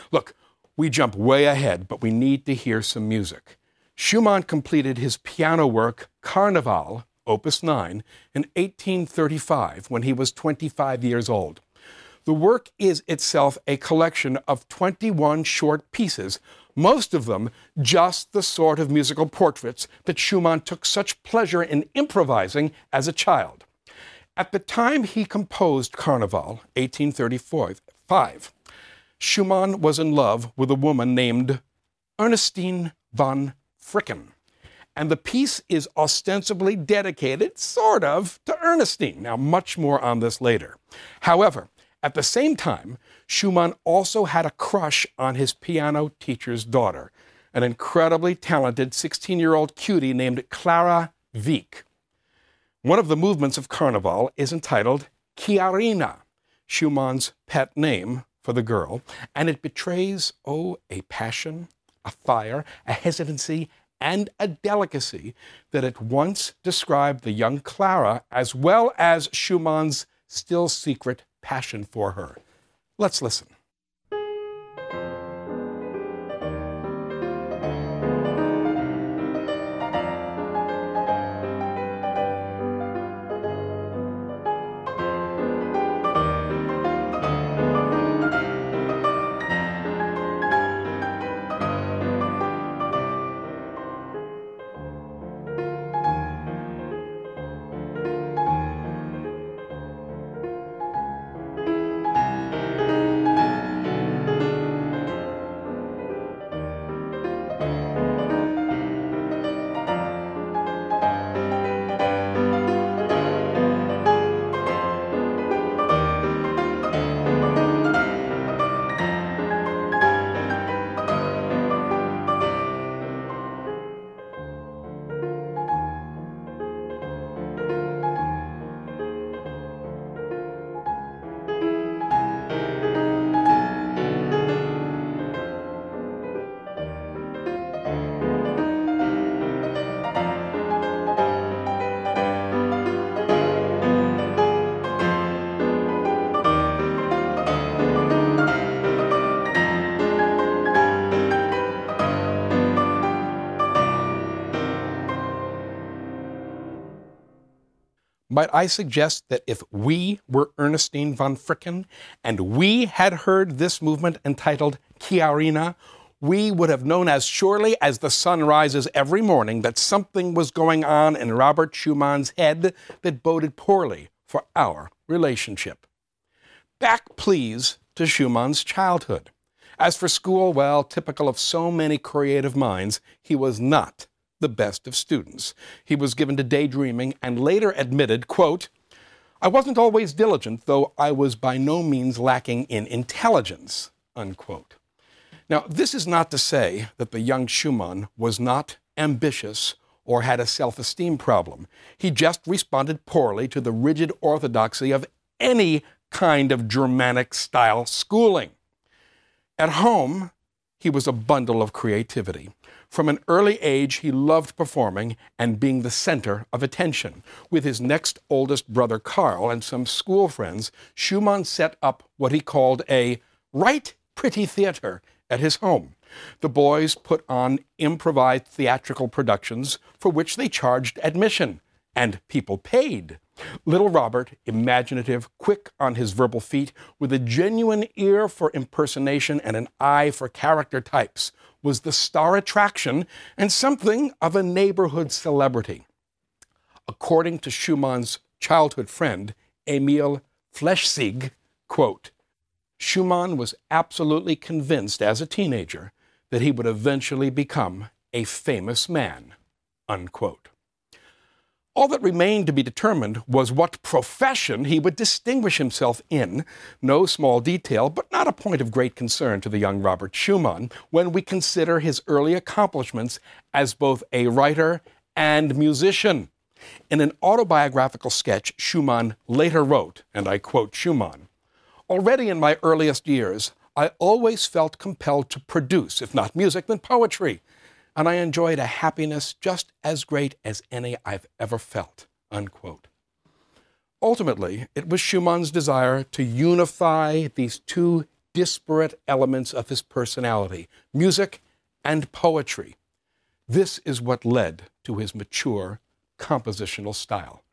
Look, we jump way ahead, but we need to hear some music. Schumann completed his piano work, Carnival, Opus 9, in 1835 when he was 25 years old. The work is itself a collection of 21 short pieces, most of them just the sort of musical portraits that Schumann took such pleasure in improvising as a child. At the time he composed Carnival, 1835, Schumann was in love with a woman named Ernestine von Fricken. And the piece is ostensibly dedicated, sort of, to Ernestine. Now, much more on this later. However, at the same time, Schumann also had a crush on his piano teacher's daughter, an incredibly talented 16-year-old cutie named Clara Wieck. One of the movements of Carnival is entitled Chiarina, Schumann's pet name for the girl, and it betrays, a passion, a fire, a hesitancy, and a delicacy that at once described the young Clara as well as Schumann's still secret passion for her. Let's listen. Might I suggest that if we were Ernestine von Fricken and we had heard this movement entitled Chiarina, we would have known as surely as the sun rises every morning that something was going on in Robert Schumann's head that boded poorly for our relationship. Back, please, to Schumann's childhood. As for school, well, typical of so many creative minds, he was not the best of students. He was given to daydreaming and later admitted, quote, "I wasn't always diligent, though I was by no means lacking in intelligence," unquote. Now, this is not to say that the young Schumann was not ambitious or had a self-esteem problem. He just responded poorly to the rigid orthodoxy of any kind of Germanic-style schooling. At home, he was a bundle of creativity. From an early age, he loved performing and being the center of attention. With his next oldest brother, Karl, and some school friends, Schumann set up what he called a right pretty theater at his home. The boys put on improvised theatrical productions for which they charged admission, and people paid. Little Robert, imaginative, quick on his verbal feet, with a genuine ear for impersonation and an eye for character types, was the star attraction and something of a neighborhood celebrity. According to Schumann's childhood friend, Emil Flechsig, quote, "Schumann was absolutely convinced as a teenager that he would eventually become a famous man," unquote. All that remained to be determined was what profession he would distinguish himself in. No small detail, but not a point of great concern to the young Robert Schumann when we consider his early accomplishments as both a writer and musician. In an autobiographical sketch, Schumann later wrote, and I quote Schumann, "Already in my earliest years, I always felt compelled to produce, if not music, then poetry. And I enjoyed a happiness just as great as any I've ever felt," unquote. Ultimately, it was Schumann's desire to unify these two disparate elements of his personality, music and poetry. This is what led to his mature compositional style.